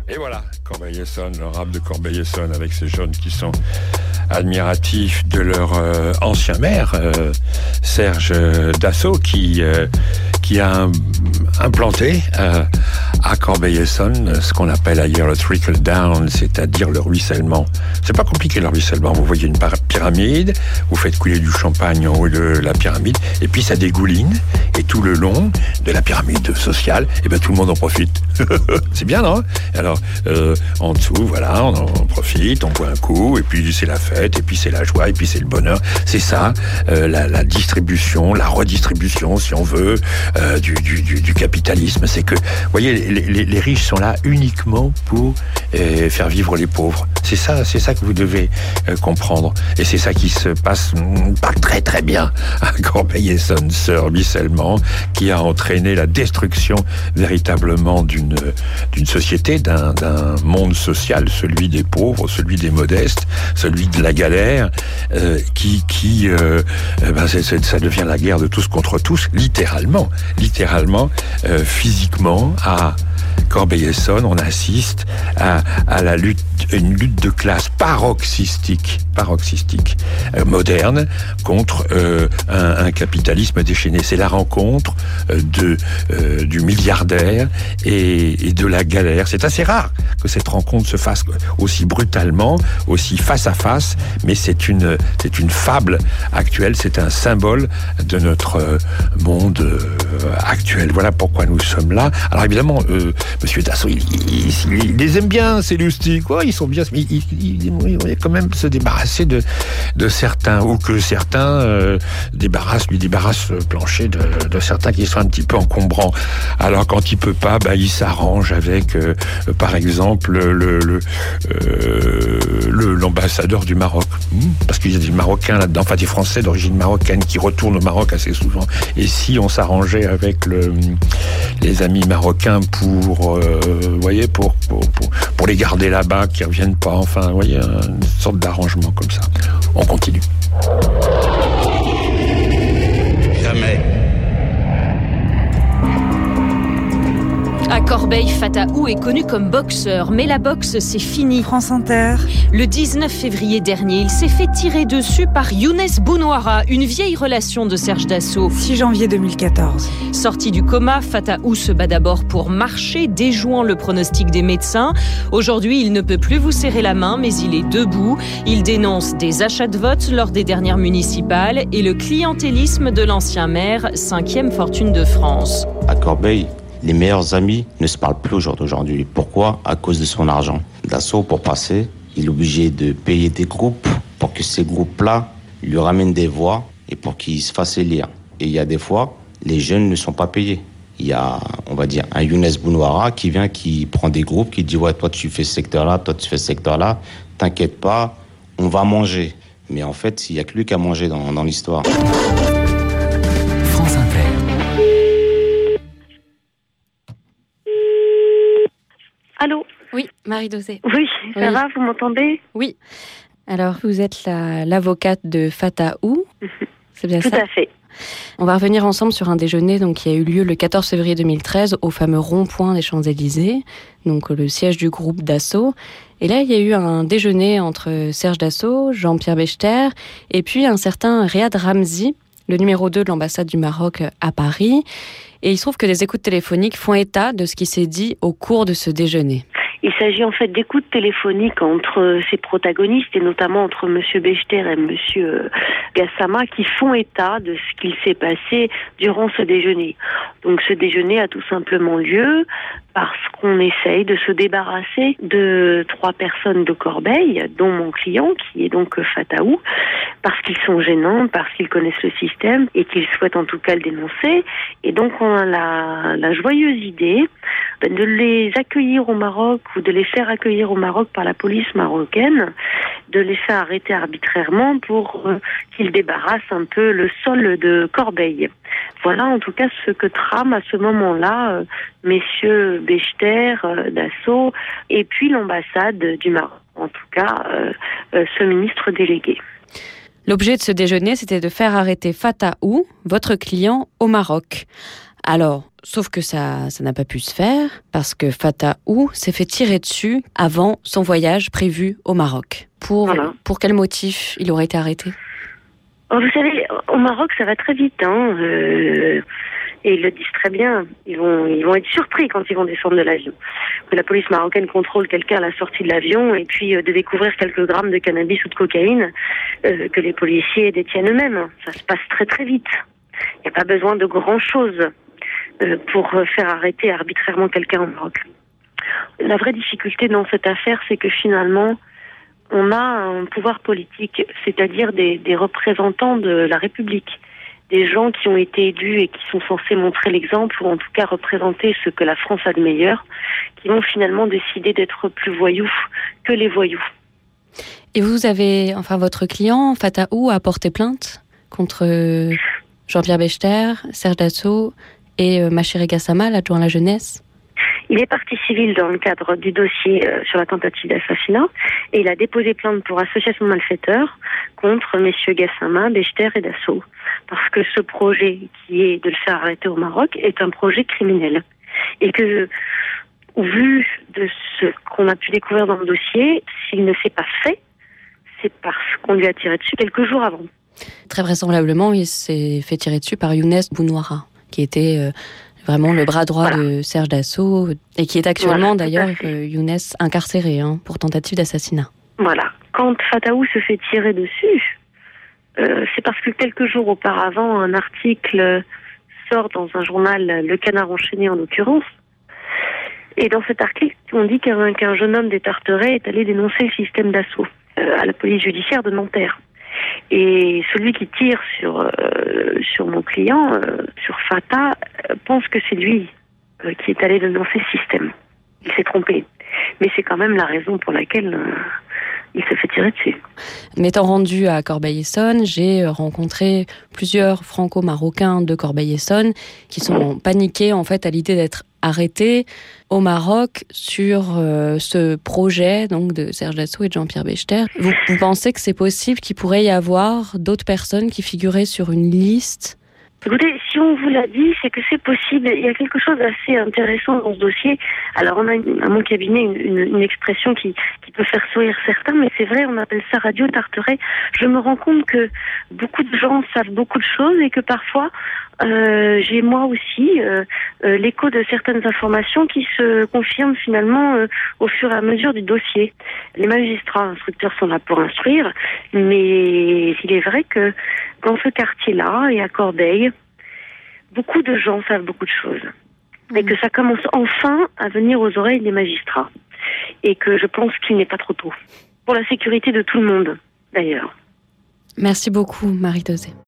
Et voilà, Corbeil-Essonnes, le rap de Corbeil-Essonnes avec ces jeunes qui sont admiratifs de leur ancien maire, Serge Dassault, qui a implanté à Corbeil-Essonnes ce qu'on appelle ailleurs le trickle down, c'est-à-dire le ruissellement. C'est pas compliqué le ruissellement. Vous voyez une pyramide, vous faites couler du champagne en haut de la pyramide, et puis ça dégouline, et tout le long de la pyramide sociale, et ben tout le monde en profite. C'est bien, non? Alors en dessous, voilà, on en profite, on boit un coup, et puis c'est la fête, et puis c'est la joie, et puis c'est le bonheur. C'est ça, la distribution, la redistribution, si on veut, du capitalisme. C'est que, vous voyez, les riches sont là uniquement pour faire vivre les pauvres. C'est ça que vous devez comprendre. Et c'est ça qui se passe pas très très bien à Corbeil-Essonnes, ce ruissellement qui a entraîné la destruction véritablement d'une société, d'un monde social, celui des pauvres, celui des modestes, celui de la galère, ça devient la guerre de tous contre tous, littéralement, physiquement, à Corbeil-Essonnes, on assiste à une lutte de classe paroxystique, moderne, contre un capitalisme déchaîné. C'est la rencontre du milliardaire et de la galère. C'est assez rare que cette rencontre se fasse aussi brutalement, aussi face à face, mais c'est une fable actuelle, c'est un symbole de notre monde actuel. Voilà pourquoi nous sommes là. Alors évidemment, Monsieur Dassault, il les aime bien, ces loustiques. Ouais, ils sont bien, mais il va quand même se débarrasser de certains, ou que certains débarrassent Blanchet de certains qui sont un petit peu encombrants. Alors quand il peut pas, il s'arrange avec, par exemple, l'ambassadeur du Maroc. Parce qu'il y a des Marocains là-dedans, enfin des Français d'origine marocaine qui retournent au Maroc assez souvent. Et si on s'arrangeait avec les amis marocains pour les garder là-bas, qu'ils reviennent pas, enfin, vous voyez, une sorte d'arrangement comme ça. On continue. Jamais. À Corbeil, Fataou est connu comme boxeur, mais la boxe, c'est fini. France Inter. Le 19 février dernier, il s'est fait tirer dessus par Younes Bounouara, une vieille relation de Serge Dassault. 6 janvier 2014. Sorti du coma, Fataou se bat d'abord pour marcher, déjouant le pronostic des médecins. Aujourd'hui, il ne peut plus vous serrer la main, mais il est debout. Il dénonce des achats de vote lors des dernières municipales et le clientélisme de l'ancien maire, 5e fortune de France. À Corbeil, les meilleurs amis ne se parlent plus au jour d'aujourd'hui. Pourquoi ? À cause de son argent. Dassault, pour passer, il est obligé de payer des groupes pour que ces groupes-là lui ramènent des voix et pour qu'ils se fassent élire. Et il y a des fois, les jeunes ne sont pas payés. Il y a, on va dire, un Younes Bounouara qui vient, qui prend des groupes, qui dit « Ouais, toi tu fais ce secteur-là, toi tu fais ce secteur-là, t'inquiète pas, on va manger. » Mais en fait, il n'y a que lui qui a mangé dans l'histoire. France Inter. Allô ? Oui, Marie Dosé. Oui, ça va, vous m'entendez ? Oui. Alors, vous êtes l'avocate de Fataou, c'est bien ça ? Tout à fait. On va revenir ensemble sur un déjeuner qui a eu lieu le 14 février 2013 au fameux rond-point des Champs-Élysées, donc le siège du groupe Dassault. Et là, il y a eu un déjeuner entre Serge Dassault, Jean-Pierre Bechter et puis un certain Riyad Ramzi, le numéro 2 de l'ambassade du Maroc à Paris. Et il se trouve que des écoutes téléphoniques font état de ce qui s'est dit au cours de ce déjeuner. Il s'agit en fait d'écoutes téléphoniques entre ces protagonistes et notamment entre Monsieur Bechter et Monsieur Gassama qui font état de ce qu'il s'est passé durant ce déjeuner. Donc ce déjeuner a tout simplement lieu parce qu'on essaye de se débarrasser de 3 personnes de Corbeil, dont mon client qui est donc Fataou, parce qu'ils sont gênants, parce qu'ils connaissent le système et qu'ils souhaitent en tout cas le dénoncer. Et donc on a la joyeuse idée de les accueillir au Maroc ou de les faire accueillir au Maroc par la police marocaine, de les faire arrêter arbitrairement pour qu'ils débarrassent un peu le sol de Corbeil. Voilà en tout cas ce que trame à ce moment-là messieurs Bechter, Dassault et puis l'ambassade du Maroc, en tout cas ce ministre délégué. L'objet de ce déjeuner, c'était de faire arrêter Fataou, votre client, au Maroc. Alors, sauf que ça n'a pas pu se faire parce que Fatah Ou s'est fait tirer dessus avant son voyage prévu au Maroc. Pour quel motif il aurait été arrêté ? Vous savez, au Maroc, ça va très vite, et ils le disent très bien. Ils vont être surpris quand ils vont descendre de l'avion. Que la police marocaine contrôle quelqu'un à la sortie de l'avion et puis de découvrir quelques grammes de cannabis ou de cocaïne que les policiers détiennent eux-mêmes. Ça se passe très très vite. Il n'y a pas besoin de grand-chose pour faire arrêter arbitrairement quelqu'un au Maroc. La vraie difficulté dans cette affaire, c'est que finalement, on a un pouvoir politique, c'est-à-dire des représentants de la République, des gens qui ont été élus et qui sont censés montrer l'exemple, ou en tout cas représenter ce que la France a de meilleur, qui vont finalement décider d'être plus voyous que les voyous. Et votre client, Fatah Ou, a porté plainte contre Jean-Pierre Bechter, Serge Dassault et Machiré Gassama, l'adjoint à la jeunesse? Il est partie civile dans le cadre du dossier sur la tentative d'assassinat et il a déposé plainte pour association de malfaiteurs contre messieurs Gassama, Bechter et Dassault. Parce que ce projet qui est de le faire arrêter au Maroc est un projet criminel. Et que, au vu de ce qu'on a pu découvrir dans le dossier, s'il ne s'est pas fait, c'est parce qu'on lui a tiré dessus quelques jours avant. Très vraisemblablement, il s'est fait tirer dessus par Younes Bounouara, qui était vraiment le bras droit de Serge Dassault et qui est actuellement d'ailleurs Younes incarcéré pour tentative d'assassinat. Voilà. Quand Fatah Ou se fait tirer dessus, c'est parce que quelques jours auparavant, un article sort dans un journal, Le Canard enchaîné en l'occurrence, et dans cet article, on dit qu'un jeune homme des Tarterets est allé dénoncer le système d'assaut à la police judiciaire de Nanterre. Et celui qui tire sur mon client, sur Fatah, pense que c'est lui qui est allé dénoncer ce système. Il s'est trompé. Mais c'est quand même la raison pour laquelle il se fait tirer dessus. M'étant rendu à Corbeil-Essonnes, j'ai rencontré plusieurs franco-marocains de Corbeil-Essonnes qui sont paniqués en fait à l'idée d'être arrêtés au Maroc sur ce projet donc de Serge Dassault et de Jean-Pierre Bechter. Vous pensez que c'est possible qu'il pourrait y avoir d'autres personnes qui figuraient sur une liste ? Écoutez, si on vous l'a dit, c'est que c'est possible. Il y a quelque chose d'assez intéressant dans ce dossier. Alors, on a à mon cabinet une expression qui peut faire sourire certains, mais c'est vrai, on appelle ça radio tarteret. Je me rends compte que beaucoup de gens savent beaucoup de choses et que parfois, j'ai moi aussi l'écho de certaines informations qui se confirment finalement au fur et à mesure du dossier. Les magistrats instructeurs sont là pour instruire, mais il est vrai que dans ce quartier-là et à Corbeil, beaucoup de gens savent beaucoup de choses. Et que ça commence enfin à venir aux oreilles des magistrats. Et que je pense qu'il n'est pas trop tôt. Pour la sécurité de tout le monde, d'ailleurs. Merci beaucoup, Marie Dosé.